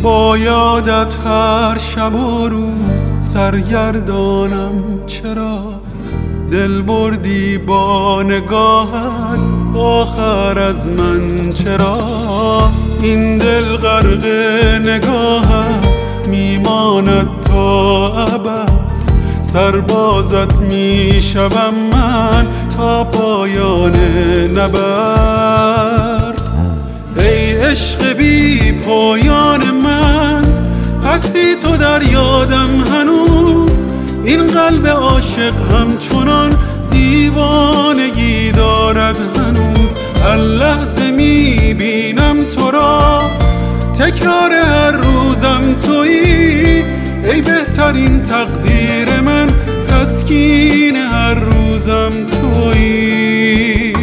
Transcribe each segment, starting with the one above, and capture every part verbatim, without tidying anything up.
با یادت هر شب و روز سرگردانم، چرا دل بردی با نگاهت آخر از من؟ چرا این دل غرق نگاهت میماند تا ابد؟ سربازت میشوم من تا پایان نبرد. ای عشق بی پایان من، هستی تو در یادم هنوز. این قلب عاشق همچنان دیوانگی دارد هنوز. هر لحظه میبینم تو را، تکرار هر روزم تویی. ای بهترین تقدیر من، تسکین هر روزم تویی.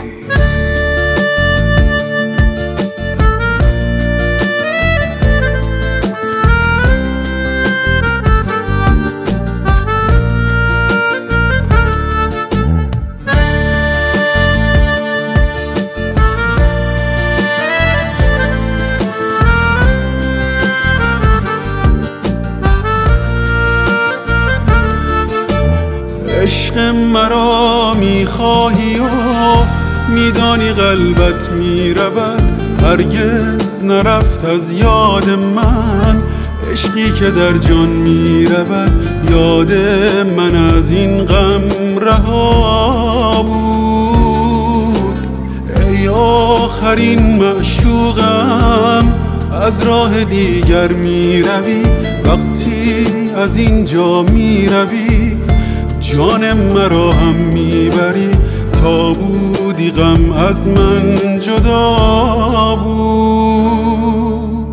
عشق مرا میخواهی و میدانی قلبت میرود، هرگز نرفت از یاد من. عشقی که در جان میرود، یاد من از این غم رها بود. ای آخرین معشوقم، از راه دیگر میروی. وقتی از اینجا میروی، جان مرا هم میبری. تا بودی غم از من جدا بود.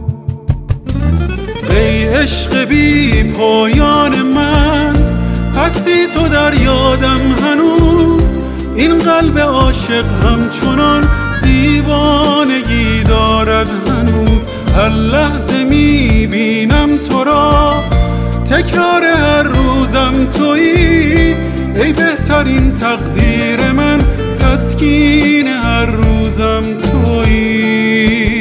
ای عشق بی پایان من، هستی تو در یادم هنوز. این قلب عاشق همچنان دیوانگی دارد هنوز. هر لحظه میبینم تو را، تکرار هر روزم تویی. ای بهترین تقدیر من، تسکین هر روزم تویی.